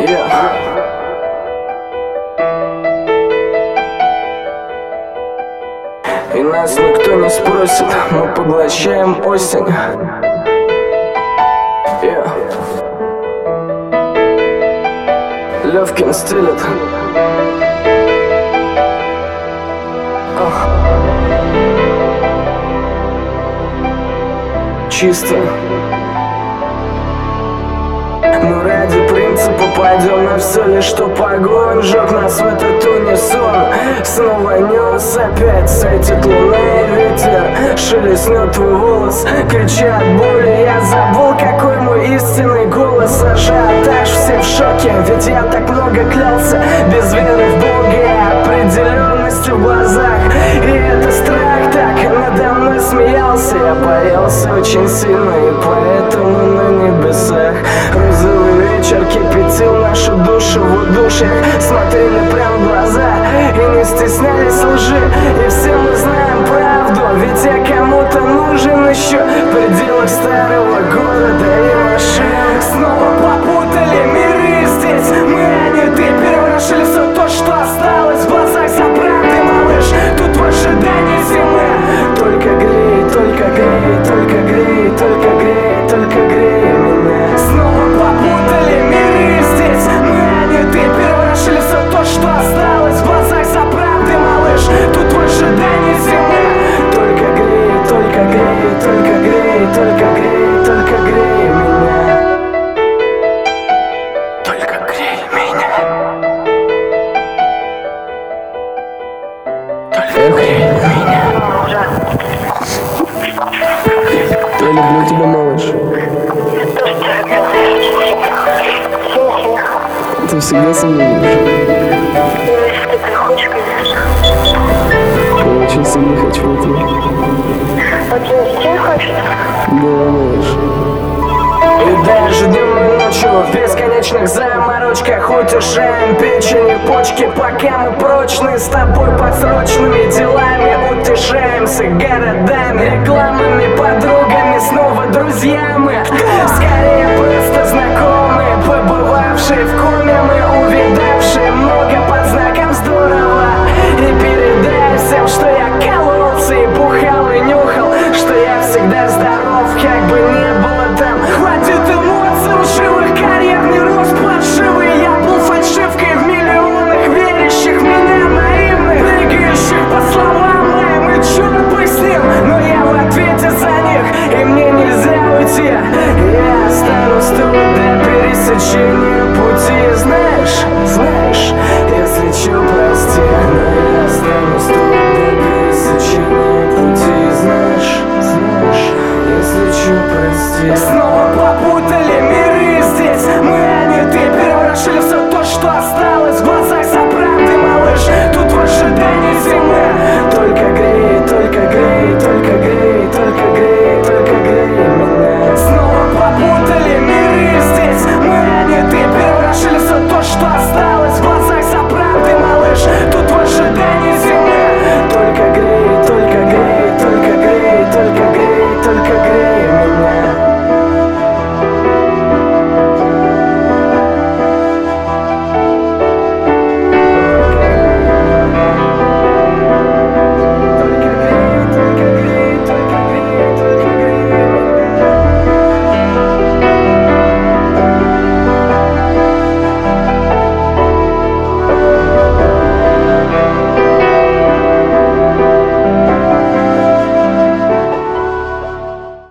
И нас никто не спросит, мы поглощаем осень. Левкин стелет. Чисто. Мы ради принципа пойдем на все, лишь чтоб огонь жег нас в этот унисон. Снова нес, опять светит луна и ветер шелестнет твой волос, крича от боли. Я забыл, какой мой истинный голос. Ажиотаж, все в шоке, ведь я так много клялся. Без веры в Бога и определенности в глазах. И это страх так надо мной смеялся. Я боялся очень сильно, и поэтому на небесах розовый вечер кипятил нашу душу в удушьях. Смотрели прям в глаза и не стеснялись лжи. И все мы знаем правду, ведь я кому-то нужен еще в пределах старого города и машин. Снова попутали миры здесь, мы, а не ты, переворошили все то, что осталось в глазах за правдой, малыш. Тут в ожидании зимы только грей, только грей, только грей, только грей, только грей меня. Снова попутали миры здесь, мы, а не ты, переворошили все то, что осталось в глазах за правдой, малыш. Тут в ожидании зимы только грей, только грей, только грей, только грей, только грей меня. Только грей меня. Только грей меня. Я люблю тебя, малыш. Ты всегда со мной будешь? Если ты хочешь, конечно. Я очень сильно хочу этого. А ты детей хочешь? Да, малыш. И даже днем и ночью в бесконечных заморочках утешаем печень и почки, пока мы прочны с тобой под срочными делами. Утешаемся городами, рекламами, подругами, снова друзьями. Скорее просто знакомые, побывавшие в коме, мы увидавшие много под знаком здорово. И передай всем, что я кололся и бухал и нюхал, что я всегда здоров, как бы не было там. Хватит эмоций лживых, карьерный рост паршивый. Я был фальшивкой в миллионах верящих в меня наивных, прыгающих по словам моим, и черт бы с ним, но я в ответе за них, и мне нельзя уйти. Я останусь тут до пересечения пути. Знаешь, если чё, прости, но я останусь тут до пересечения пути. Знаешь, если чё, прости. Снова